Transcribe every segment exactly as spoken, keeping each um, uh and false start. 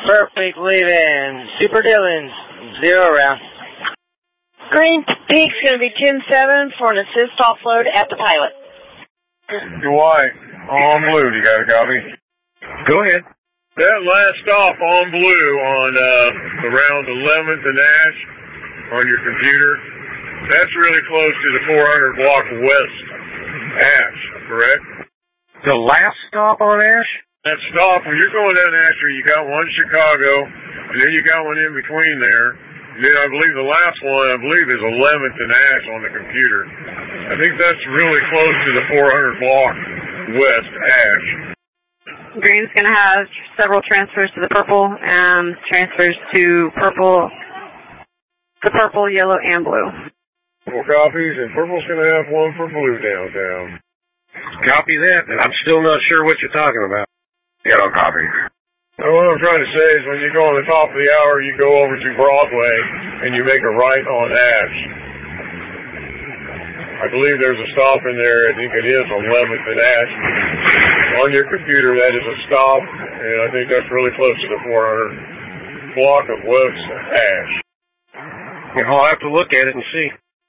Perfect leaving. Super Dylan, zero round. Green Peak's going to be ten seven for an assist offload at the pilot. Dwight, on blue, you got a copy? Go ahead. That last stop on blue on uh, around eleventh and Ash on your computer, that's really close to the four hundred block west Ash, correct? The last stop on Ash? That stop, when you're going down Asher, you got one Chicago, and then you got one in between there. And then I believe the last one, I believe, is eleventh and Ash on the computer. I think that's really close to the four hundred block west Ash. Green's going to have several transfers to the purple, and transfers to purple, the purple, yellow, and blue. Four copies, and purple's going to have one for blue downtown. Copy that, and I'm still not sure what you're talking about. Yellow copy. Now, what I'm trying to say is when you go on the top of the hour, you go over to Broadway, and you make a right on Ash. I believe there's a stop in there. I think it is eleventh and Ash. On your computer, that is a stop, and I think that's really close to the four hundred block of west Ash. I'll have to look at it and see.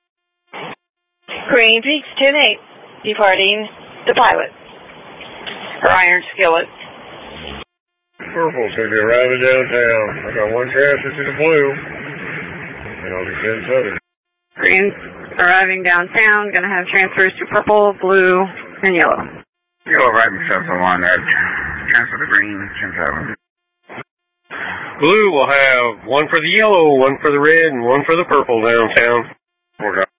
Green Peak's ten eight, departing the pilot. Her iron skillet. Purple's going to be arriving downtown. I got one transfer to the blue, and I'll be ten seven. Green's arriving downtown, going to have transfers to purple, blue, and yellow. Yellow right and seven one, that transfer to green, ten seven. Blue will have one for the yellow, one for the red, and one for the purple downtown.